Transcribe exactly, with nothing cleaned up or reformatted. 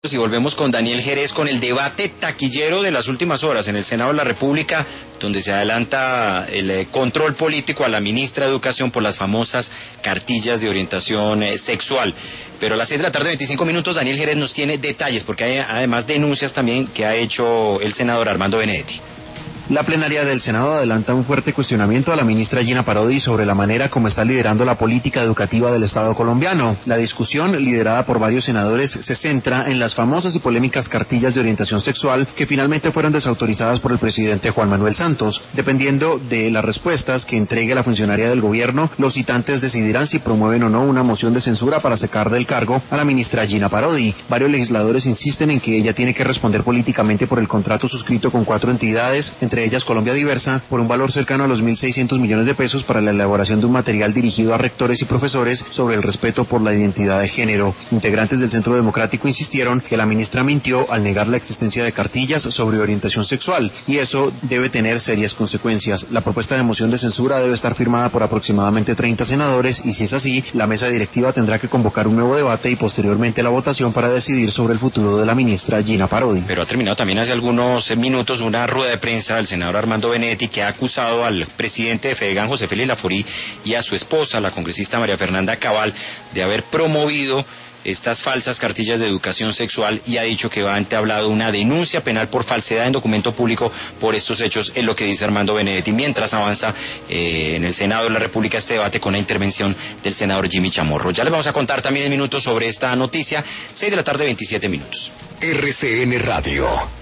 Y volvemos con Daniel Jerez con el debate taquillero de las últimas horas en el Senado de la República, donde se adelanta el eh, control político a la ministra de Educación por las famosas cartillas de orientación eh, sexual. Pero a las seis de la tarde, veinticinco minutos, Daniel Jerez nos tiene detalles, porque hay además denuncias también que ha hecho el senador Armando Benedetti. La plenaria del Senado adelanta un fuerte cuestionamiento a la ministra Gina Parodi sobre la manera como está liderando la política educativa del Estado colombiano. La discusión, liderada por varios senadores, se centra en las famosas y polémicas cartillas de orientación sexual que finalmente fueron desautorizadas por el presidente Juan Manuel Santos. Dependiendo de las respuestas que entregue la funcionaria del gobierno, los citantes decidirán si promueven o no una moción de censura para sacar del cargo a la ministra Gina Parodi. Varios legisladores insisten en que ella tiene que responder políticamente por el contrato suscrito con cuatro entidades, entre entre ellas Colombia Diversa, por un valor cercano a los mil seiscientos millones de pesos para la elaboración de un material dirigido a rectores y profesores sobre el respeto por la identidad de género. Integrantes del Centro Democrático insistieron que la ministra mintió al negar la existencia de cartillas sobre orientación sexual, y eso debe tener serias consecuencias. La propuesta de moción de censura debe estar firmada por aproximadamente treinta senadores, y si es así, la mesa directiva tendrá que convocar un nuevo debate y posteriormente la votación para decidir sobre el futuro de la ministra Gina Parodi. Pero ha terminado también hace algunos minutos una rueda de prensa del senador Armando Benedetti, que ha acusado al presidente de FEDEGAN, José Félix Laforí, y a su esposa, la congresista María Fernanda Cabal, de haber promovido estas falsas cartillas de educación sexual, y ha dicho que va a entablado una denuncia penal por falsedad en documento público por estos hechos, es lo que dice Armando Benedetti, mientras avanza eh, en el Senado de la República este debate con la intervención del senador Jimmy Chamorro. Ya les vamos a contar también en minutos sobre esta noticia. Seis de la tarde, veintisiete minutos. R C N Radio.